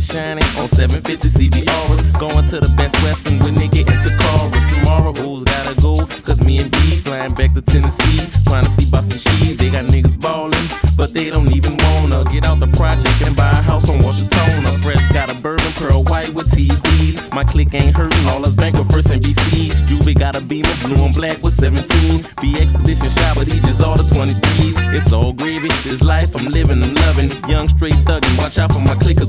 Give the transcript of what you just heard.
shining on 750 CBRs. Going to the Best Western with Nicky and Takara. Tomorrow, who's gotta go? Cause me and B flying back to Tennessee, trying to see Boston Cheese. They got niggas ballin', but they don't even wanna get out the project and buy a house on Washington. Fresh got a bourbon, pearl white with TVs. My clique ain't hurtin', all us bank with First NBC. Juve got a Beamer, blue and black with 17s. The Expedition shot, but he just all the 23s. It's all gravy, this life I'm living and loving. Young straight thuggin', watch out for my clickers.